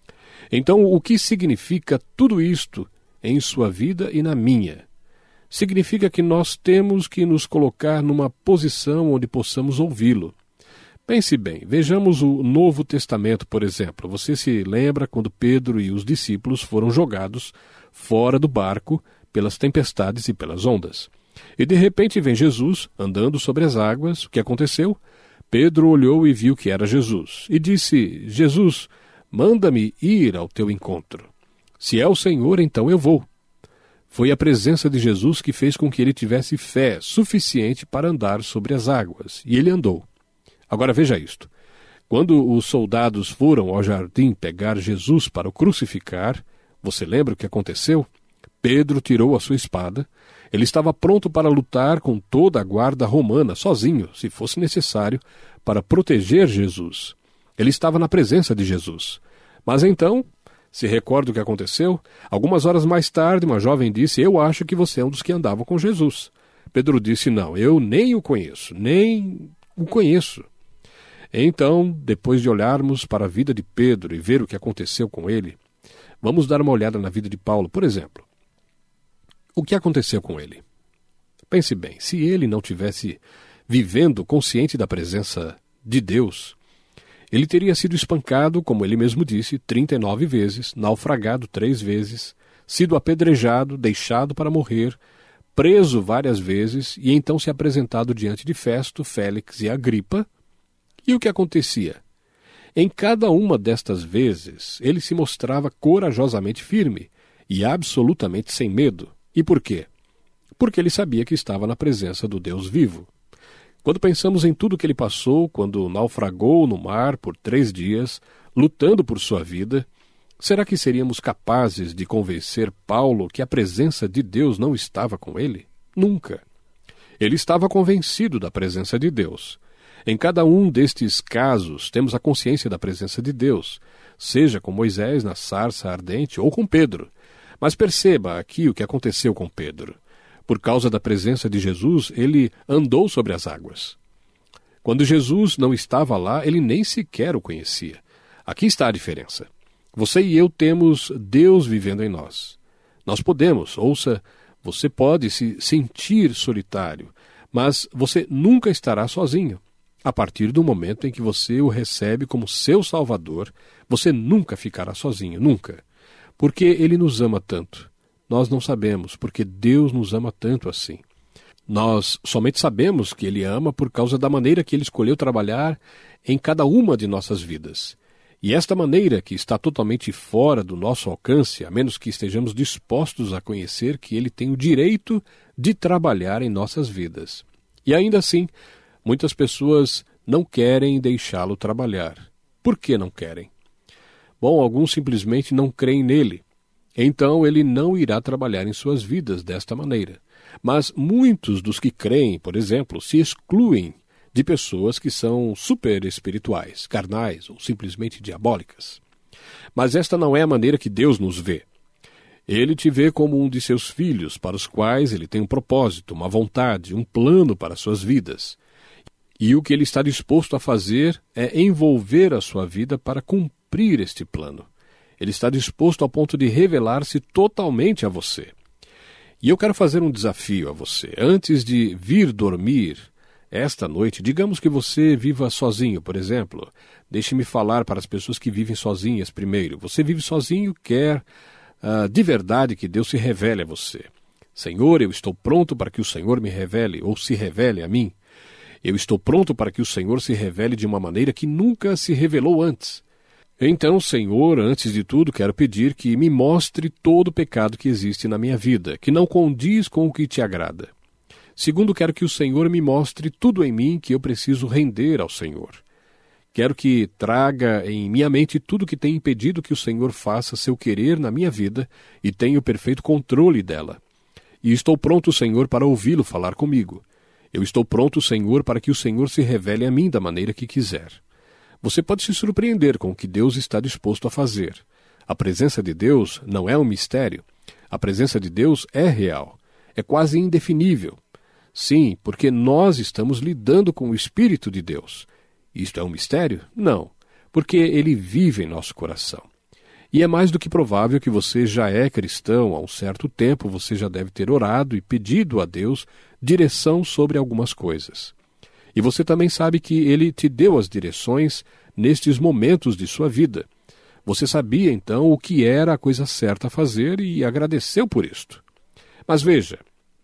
Então, o que significa tudo isto em sua vida e na minha? Significa que nós temos que nos colocar numa posição onde possamos ouvi-lo. Pense bem, vejamos o Novo Testamento, por exemplo. Você se lembra quando Pedro e os discípulos foram jogados fora do barco pelas tempestades e pelas ondas. E de repente vem Jesus andando sobre as águas. O que aconteceu? Pedro olhou e viu que era Jesus. E disse: Jesus, manda-me ir ao teu encontro. Se é o Senhor, então eu vou. Foi a presença de Jesus que fez com que ele tivesse fé suficiente para andar sobre as águas. E ele andou. Agora veja isto. Quando os soldados foram ao jardim pegar Jesus para o crucificar, você lembra o que aconteceu? Pedro tirou a sua espada. Ele estava pronto para lutar com toda a guarda romana, sozinho, se fosse necessário, para proteger Jesus. Ele estava na presença de Jesus. Mas então, se recorda o que aconteceu? Algumas horas mais tarde, uma jovem disse: eu acho que você é um dos que andavam com Jesus. Pedro disse: não, eu nem o conheço, nem o conheço. Então, depois de olharmos para a vida de Pedro e ver o que aconteceu com ele, vamos dar uma olhada na vida de Paulo, por exemplo. O que aconteceu com ele? Pense bem, se ele não tivesse vivendo consciente da presença de Deus, ele teria sido espancado, como ele mesmo disse, 39 vezes, naufragado 3 vezes, sido apedrejado, deixado para morrer, preso várias vezes e então se apresentado diante de Festo, Félix e Agripa. E o que acontecia? Em cada uma destas vezes, ele se mostrava corajosamente firme e absolutamente sem medo. E por quê? Porque ele sabia que estava na presença do Deus vivo. Quando pensamos em tudo que ele passou, quando naufragou no mar por 3 dias, lutando por sua vida, será que seríamos capazes de convencer Paulo que a presença de Deus não estava com ele? Nunca. Ele estava convencido da presença de Deus. Em cada um destes casos, temos a consciência da presença de Deus, seja com Moisés na sarça ardente ou com Pedro. Mas perceba aqui o que aconteceu com Pedro. Por causa da presença de Jesus, ele andou sobre as águas. Quando Jesus não estava lá, ele nem sequer o conhecia. Aqui está a diferença. Você e eu temos Deus vivendo em nós. Nós podemos, você pode se sentir solitário, mas você nunca estará sozinho. A partir do momento em que você o recebe como seu Salvador, você nunca ficará sozinho, nunca. Porque Ele nos ama tanto. Nós não sabemos porque Deus nos ama tanto assim. Nós somente sabemos que Ele ama por causa da maneira que Ele escolheu trabalhar em cada uma de nossas vidas. E esta maneira, que está totalmente fora do nosso alcance, a menos que estejamos dispostos a conhecer que Ele tem o direito de trabalhar em nossas vidas. E ainda assim, muitas pessoas não querem deixá-lo trabalhar. Por que não querem? Bom, alguns simplesmente não creem nele. Então ele não irá trabalhar em suas vidas desta maneira. Mas muitos dos que creem, por exemplo, se excluem de pessoas que são super espirituais, carnais ou simplesmente diabólicas. Mas esta não é a maneira que Deus nos vê. Ele te vê como um de seus filhos, para os quais ele tem um propósito, uma vontade, um plano para suas vidas. E o que ele está disposto a fazer é envolver a sua vida para cumprir este plano. Ele está disposto ao ponto de revelar-se totalmente a você. E eu quero fazer um desafio a você. Antes de vir dormir esta noite, digamos que você viva sozinho, por exemplo. Deixe-me falar para as pessoas que vivem sozinhas primeiro. Você vive sozinho, quer de verdade que Deus se revele a você. Senhor, eu estou pronto para que o Senhor me revele ou se revele a mim. Eu estou pronto para que o Senhor se revele de uma maneira que nunca se revelou antes. Então, Senhor, antes de tudo, quero pedir que me mostre todo o pecado que existe na minha vida, que não condiz com o que te agrada. Segundo, quero que o Senhor me mostre tudo em mim que eu preciso render ao Senhor. Quero que traga em minha mente tudo que tem impedido que o Senhor faça seu querer na minha vida e tenha o perfeito controle dela. E estou pronto, Senhor, para ouvi-lo falar comigo. Eu estou pronto, Senhor, para que o Senhor se revele a mim da maneira que quiser. Você pode se surpreender com o que Deus está disposto a fazer. A presença de Deus não é um mistério. A presença de Deus é real. É quase indefinível. Sim, porque nós estamos lidando com o Espírito de Deus. Isto é um mistério? Não, porque ele vive em nosso coração. E é mais do que provável que você já é cristão há um certo tempo, você já deve ter orado e pedido a Deus direção sobre algumas coisas. E você também sabe que ele te deu as direções nestes momentos de sua vida. Você sabia, então, o que era a coisa certa a fazer e agradeceu por isto. Mas veja,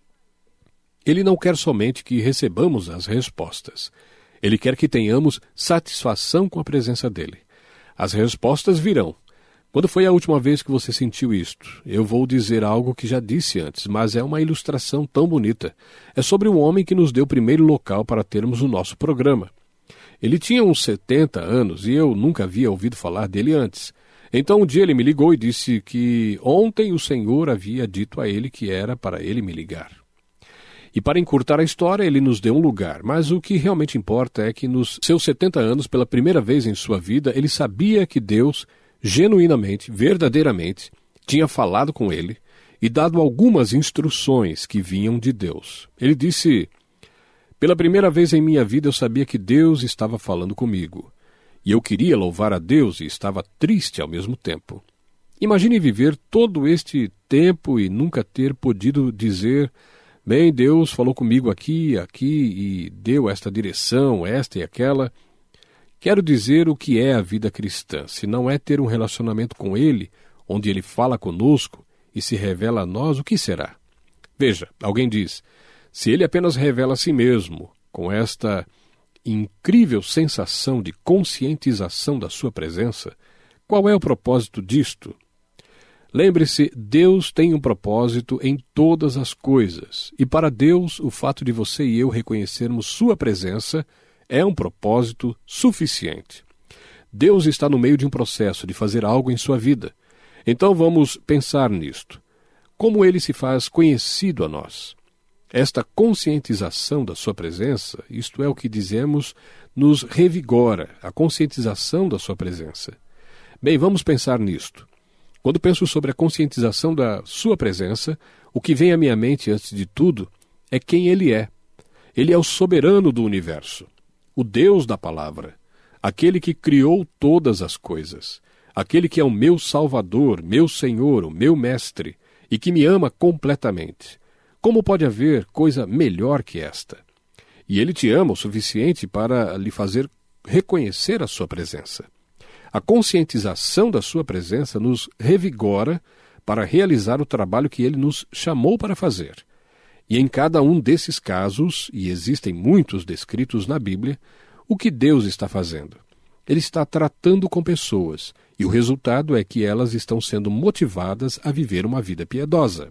ele não quer somente que recebamos as respostas. Ele quer que tenhamos satisfação com a presença dele. As respostas virão. Quando foi a última vez que você sentiu isto? Eu vou dizer algo que já disse antes, mas é uma ilustração tão bonita. É sobre um homem que nos deu o primeiro local para termos o nosso programa. Ele tinha uns 70 anos e eu nunca havia ouvido falar dele antes. Então um dia ele me ligou e disse que ontem o Senhor havia dito a ele que era para ele me ligar. E para encurtar a história, ele nos deu um lugar, mas o que realmente importa é que nos seus 70 anos, pela primeira vez em sua vida, ele sabia que Deus, genuinamente, verdadeiramente, tinha falado com ele e dado algumas instruções que vinham de Deus. Ele disse: pela primeira vez em minha vida eu sabia que Deus estava falando comigo, e eu queria louvar a Deus e estava triste ao mesmo tempo. Imagine viver todo este tempo e nunca ter podido dizer: bem, Deus falou comigo aqui e deu esta direção, esta e aquela. Quero dizer o que é a vida cristã, se não é ter um relacionamento com Ele, onde Ele fala conosco e se revela a nós, o que será? Veja, alguém diz, se Ele apenas revela a si mesmo, com esta incrível sensação de conscientização da sua presença, qual é o propósito disto? Lembre-se, Deus tem um propósito em todas as coisas, e para Deus o fato de você e eu reconhecermos sua presença é um propósito suficiente. Deus está no meio de um processo de fazer algo em sua vida. Então vamos pensar nisto. Como Ele se faz conhecido a nós? Esta conscientização da sua presença, isto é o que dizemos, nos revigora, a conscientização da sua presença. Bem, vamos pensar nisto. Quando penso sobre a conscientização da sua presença, o que vem à minha mente antes de tudo é quem Ele é. Ele é o soberano do universo, o Deus da palavra, aquele que criou todas as coisas, aquele que é o meu Salvador, meu Senhor, o meu Mestre, e que me ama completamente. Como pode haver coisa melhor que esta? E ele te ama o suficiente para lhe fazer reconhecer a sua presença. A conscientização da sua presença nos revigora para realizar o trabalho que ele nos chamou para fazer. E em cada um desses casos, e existem muitos descritos na Bíblia, o que Deus está fazendo? Ele está tratando com pessoas, e o resultado é que elas estão sendo motivadas a viver uma vida piedosa.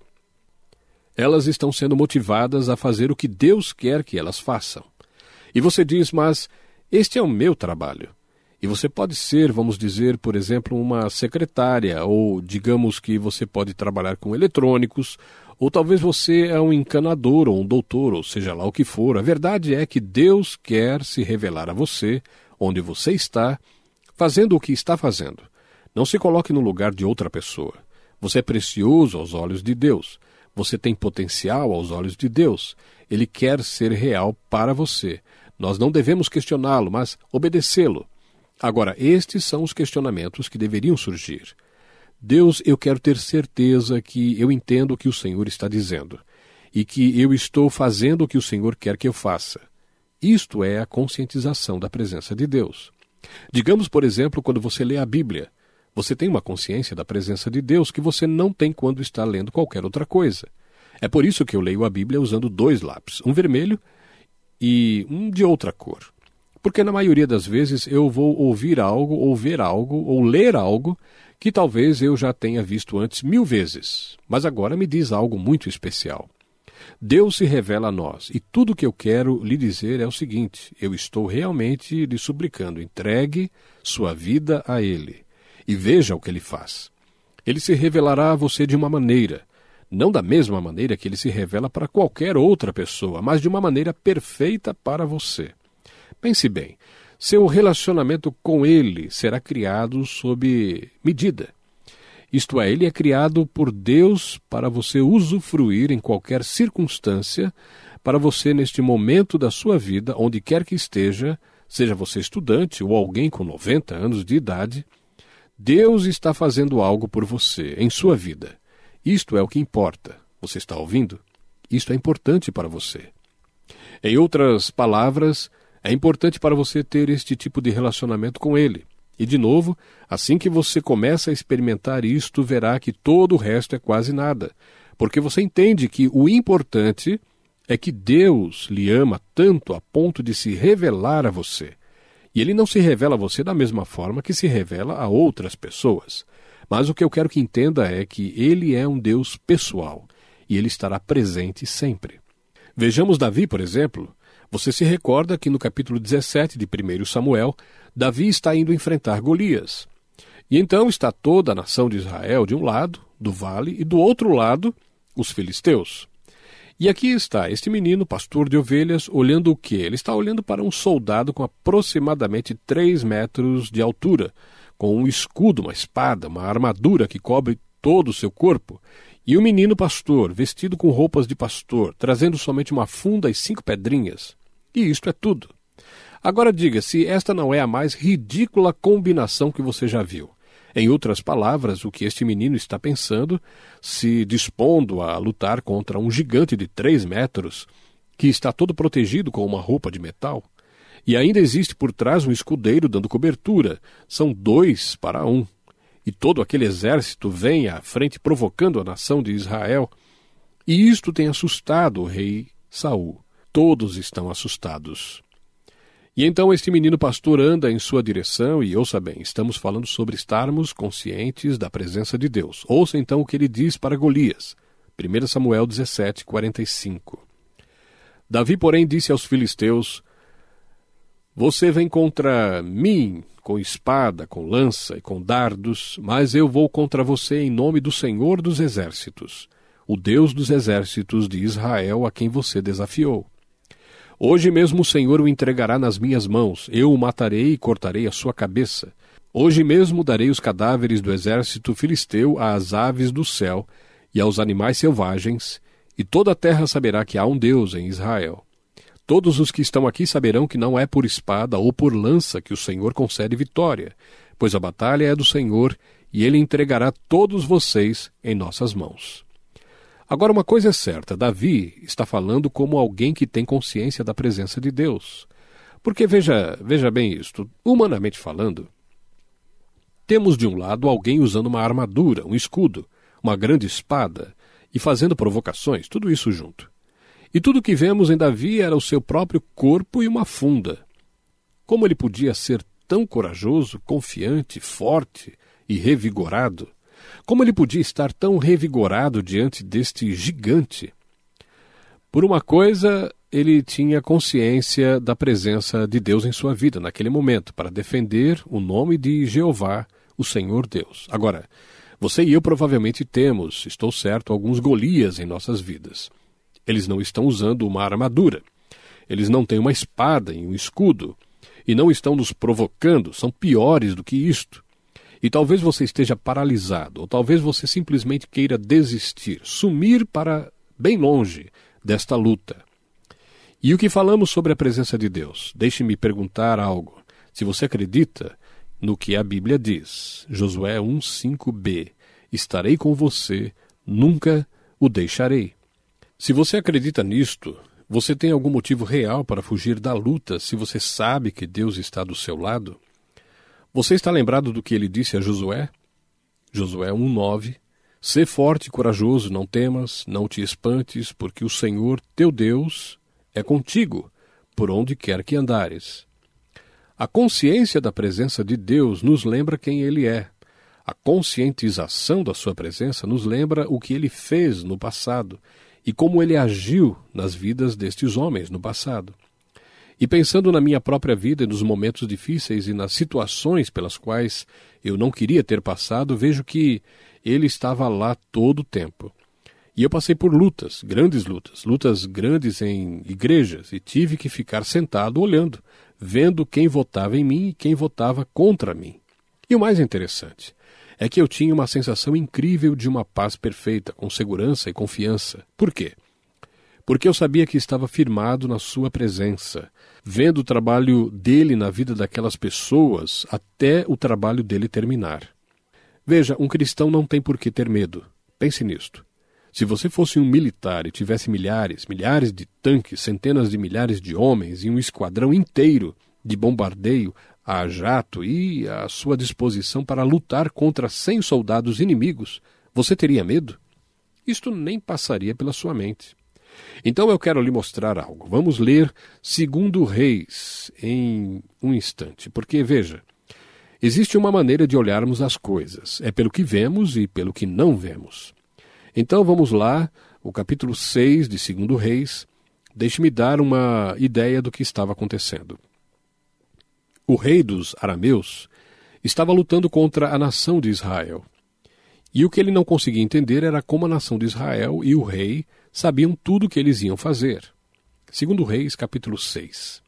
Elas estão sendo motivadas a fazer o que Deus quer que elas façam. E você diz, mas este é o meu trabalho. E você pode ser, vamos dizer, por exemplo, uma secretária, ou digamos que você pode trabalhar com eletrônicos, ou talvez você é um encanador ou um doutor, ou seja lá o que for. A verdade é que Deus quer se revelar a você, onde você está, fazendo o que está fazendo. Não se coloque no lugar de outra pessoa. Você é precioso aos olhos de Deus. Você tem potencial aos olhos de Deus. Ele quer ser real para você. Nós não devemos questioná-lo, mas obedecê-lo. Agora, estes são os questionamentos que deveriam surgir. Deus, eu quero ter certeza que eu entendo o que o Senhor está dizendo e que eu estou fazendo o que o Senhor quer que eu faça. Isto é a conscientização da presença de Deus. Digamos, por exemplo, quando você lê a Bíblia, você tem uma consciência da presença de Deus que você não tem quando está lendo qualquer outra coisa. É por isso que eu leio a Bíblia usando 2 lápis, um vermelho e um de outra cor. Porque na maioria das vezes eu vou ouvir algo, ou ver algo, ou ler algo que talvez eu já tenha visto antes 1000 vezes, mas agora me diz algo muito especial. Deus se revela a nós, e tudo o que eu quero lhe dizer é o seguinte: eu estou realmente lhe suplicando, entregue sua vida a Ele, e veja o que Ele faz. Ele se revelará a você de uma maneira, não da mesma maneira que Ele se revela para qualquer outra pessoa, mas de uma maneira perfeita para você. Pense bem, seu relacionamento com Ele será criado sob medida. Isto é, ele é criado por Deus para você usufruir em qualquer circunstância, para você neste momento da sua vida, onde quer que esteja, seja você estudante ou alguém com 90 anos de idade, Deus está fazendo algo por você, em sua vida. Isto é o que importa. Você está ouvindo? Isto é importante para você. Em outras palavras, é importante para você ter este tipo de relacionamento com Ele. E, de novo, assim que você começa a experimentar isto, verá que todo o resto é quase nada. Porque você entende que o importante é que Deus lhe ama tanto a ponto de se revelar a você. E Ele não se revela a você da mesma forma que se revela a outras pessoas. Mas o que eu quero que entenda é que Ele é um Deus pessoal. E Ele estará presente sempre. Vejamos Davi, por exemplo. Você se recorda que no capítulo 17 de 1 Samuel, Davi está indo enfrentar Golias. E então está toda a nação de Israel de um lado, do vale, e do outro lado, os filisteus. E aqui está este menino, pastor de ovelhas, olhando o quê? Ele está olhando para um soldado com aproximadamente 3 metros de altura, com um escudo, uma espada, uma armadura que cobre todo o seu corpo. E o menino pastor, vestido com roupas de pastor, trazendo somente uma funda e 5 pedrinhas. E isto é tudo. Agora diga se esta não é a mais ridícula combinação que você já viu. Em outras palavras, o que este menino está pensando, se dispondo a lutar contra um gigante de 3 metros, que está todo protegido com uma roupa de metal, e ainda existe por trás um escudeiro dando cobertura, são 2 para 1. E todo aquele exército vem à frente provocando a nação de Israel. E isto tem assustado o rei Saul. Todos estão assustados. E então este menino pastor anda em sua direção e ouça bem, estamos falando sobre estarmos conscientes da presença de Deus. Ouça então o que ele diz para Golias. 1 Samuel 17, 45. Davi, porém, disse aos filisteus: você vem contra mim com espada, com lança e com dardos, mas eu vou contra você em nome do Senhor dos Exércitos, o Deus dos Exércitos de Israel, a quem você desafiou. Hoje mesmo o Senhor o entregará nas minhas mãos, eu o matarei e cortarei a sua cabeça. Hoje mesmo darei os cadáveres do exército filisteu às aves do céu e aos animais selvagens, e toda a terra saberá que há um Deus em Israel. Todos os que estão aqui saberão que não é por espada ou por lança que o Senhor concede vitória, pois a batalha é do Senhor, e Ele entregará todos vocês em nossas mãos. Agora, uma coisa é certa, Davi está falando como alguém que tem consciência da presença de Deus. Porque veja bem isto, humanamente falando, temos de um lado alguém usando uma armadura, um escudo, uma grande espada, e fazendo provocações, tudo isso junto. E tudo que vemos em Davi era o seu próprio corpo e uma funda. Como ele podia ser tão corajoso, confiante, forte e revigorado? Como ele podia estar tão revigorado diante deste gigante? Por uma coisa, ele tinha consciência da presença de Deus em sua vida naquele momento, para defender o nome de Jeová, o Senhor Deus. Agora, você e eu provavelmente temos, estou certo, alguns Golias em nossas vidas. Eles não estão usando uma armadura. Eles não têm uma espada e um escudo. E não estão nos provocando, são piores do que isto. E talvez você esteja paralisado, ou talvez você simplesmente queira desistir, sumir para bem longe desta luta. E o que falamos sobre a presença de Deus? Deixe-me perguntar algo. Se você acredita no que a Bíblia diz, Josué 1:5b, estarei com você, nunca o deixarei. Se você acredita nisto, você tem algum motivo real para fugir da luta se você sabe que Deus está do seu lado? Você está lembrado do que ele disse a Josué? Josué 1:9, sê forte e corajoso, não temas, não te espantes, porque o Senhor, teu Deus, é contigo, por onde quer que andares. A consciência da presença de Deus nos lembra quem Ele é. A conscientização da sua presença nos lembra o que Ele fez no passado e como Ele agiu nas vidas destes homens no passado. E pensando na minha própria vida, nos momentos difíceis e nas situações pelas quais eu não queria ter passado, vejo que Ele estava lá todo o tempo. E eu passei por lutas grandes em igrejas, e tive que ficar sentado olhando, vendo quem votava em mim e quem votava contra mim. E o mais interessante é que eu tinha uma sensação incrível de uma paz perfeita, com segurança e confiança. Por quê? Porque eu sabia que estava firmado na sua presença, vendo o trabalho dele na vida daquelas pessoas até o trabalho dele terminar. Veja, um cristão não tem por que ter medo. Pense nisto. Se você fosse um militar e tivesse milhares de tanques, centenas de milhares de homens e um esquadrão inteiro de bombardeio a jato e à sua disposição para lutar contra 100 soldados inimigos, você teria medo? Isto nem passaria pela sua mente. Então eu quero lhe mostrar algo. Vamos ler 2 Reis em um instante, porque, veja, existe uma maneira de olharmos as coisas. É pelo que vemos e pelo que não vemos. Então vamos lá, o capítulo 6 de 2 Reis. Deixe-me dar uma ideia do que estava acontecendo. O rei dos arameus estava lutando contra a nação de Israel. E o que ele não conseguia entender era como a nação de Israel e o rei sabiam tudo o que eles iam fazer. 2 Reis, capítulo 6.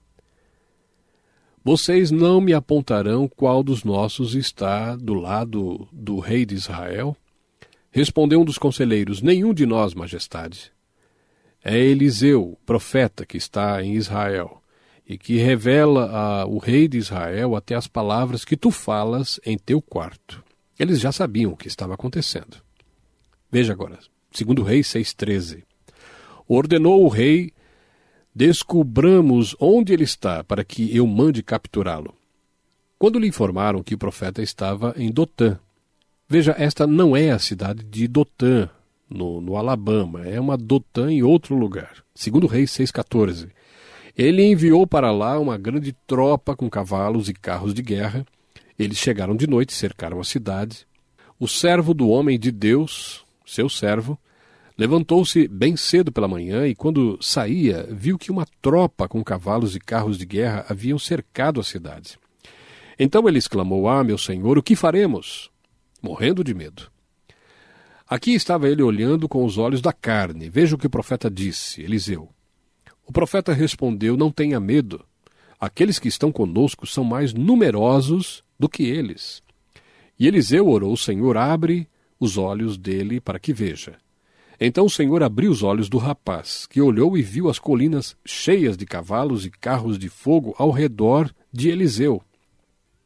Vocês não me apontarão qual dos nossos está do lado do rei de Israel? Respondeu um dos conselheiros, nenhum de nós, majestade. É Eliseu, profeta, que está em Israel, e que revela ao rei de Israel até as palavras que tu falas em teu quarto. Eles já sabiam o que estava acontecendo. Veja agora, 2 Reis 6,13. Ordenou o rei, descubramos onde ele está, para que eu mande capturá-lo. Quando lhe informaram que o profeta estava em Dotã. Veja, esta não é a cidade de Dotã, no Alabama, é uma Dotã em outro lugar. 2 Reis 6,14. Ele enviou para lá uma grande tropa com cavalos e carros de guerra. Eles chegaram de noite, cercaram a cidade. O servo do homem de Deus, seu servo, levantou-se bem cedo pela manhã e, quando saía, viu que uma tropa com cavalos e carros de guerra haviam cercado a cidade. Então ele exclamou, meu senhor, o que faremos? Morrendo de medo. Aqui estava ele olhando com os olhos da carne. Veja o que o profeta disse, Eliseu. O profeta respondeu, não tenha medo. Aqueles que estão conosco são mais numerosos do que eles. E Eliseu orou, Senhor, abre os olhos dele para que veja. Então o Senhor abriu os olhos do rapaz, que olhou e viu as colinas cheias de cavalos e carros de fogo ao redor de Eliseu.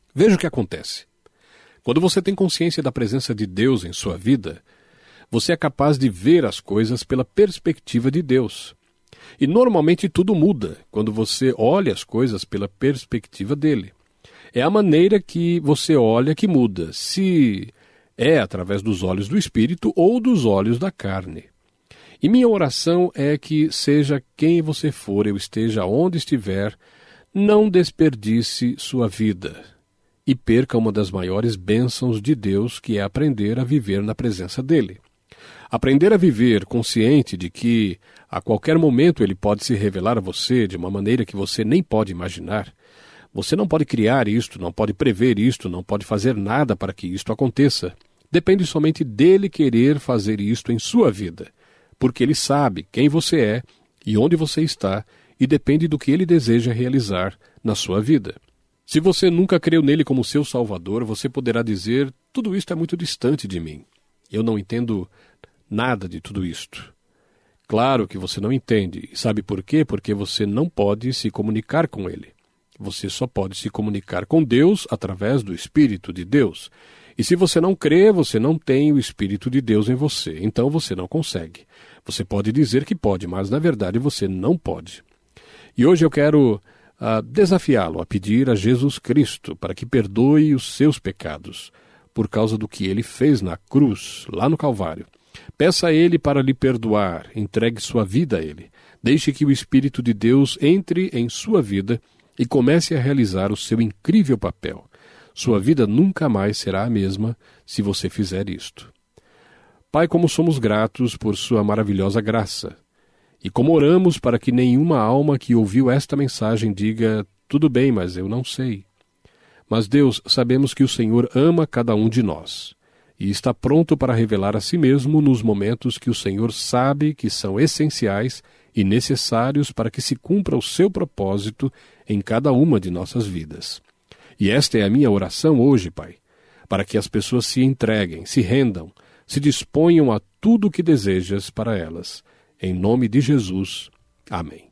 Veja o que acontece. Quando você tem consciência da presença de Deus em sua vida, você é capaz de ver as coisas pela perspectiva de Deus. E normalmente tudo muda quando você olha as coisas pela perspectiva dele. É a maneira que você olha que muda, se é através dos olhos do Espírito ou dos olhos da carne. E minha oração é que, seja quem você for, eu esteja onde estiver, não desperdice sua vida e perca uma das maiores bênçãos de Deus, que é aprender a viver na presença dele. Aprender a viver consciente de que a qualquer momento ele pode se revelar a você de uma maneira que você nem pode imaginar. Você não pode criar isto, não pode prever isto, não pode fazer nada para que isto aconteça. Depende somente dele querer fazer isto em sua vida, porque ele sabe quem você é e onde você está, e depende do que ele deseja realizar na sua vida. Se você nunca creu nele como seu Salvador, você poderá dizer: tudo isto é muito distante de mim. Eu não entendo nada de tudo isto. Claro que você não entende. E sabe por quê? Porque você não pode se comunicar com ele. Você só pode se comunicar com Deus através do Espírito de Deus. E se você não crê, você não tem o Espírito de Deus em você. Então você não consegue. Você pode dizer que pode, mas na verdade você não pode. E hoje eu quero desafiá-lo a pedir a Jesus Cristo para que perdoe os seus pecados, por causa do que ele fez na cruz, lá no Calvário. Peça a ele para lhe perdoar, entregue sua vida a ele. Deixe que o Espírito de Deus entre em sua vida e comece a realizar o seu incrível papel. Sua vida nunca mais será a mesma se você fizer isto. Pai, como somos gratos por sua maravilhosa graça. E como oramos para que nenhuma alma que ouviu esta mensagem diga: tudo bem, mas eu não sei. Mas Deus, sabemos que o Senhor ama cada um de nós e está pronto para revelar a si mesmo nos momentos que o Senhor sabe que são essenciais e necessários para que se cumpra o seu propósito em cada uma de nossas vidas. E esta é a minha oração hoje, Pai, para que as pessoas se entreguem, se rendam, se disponham a tudo o que desejas para elas. Em nome de Jesus. Amém.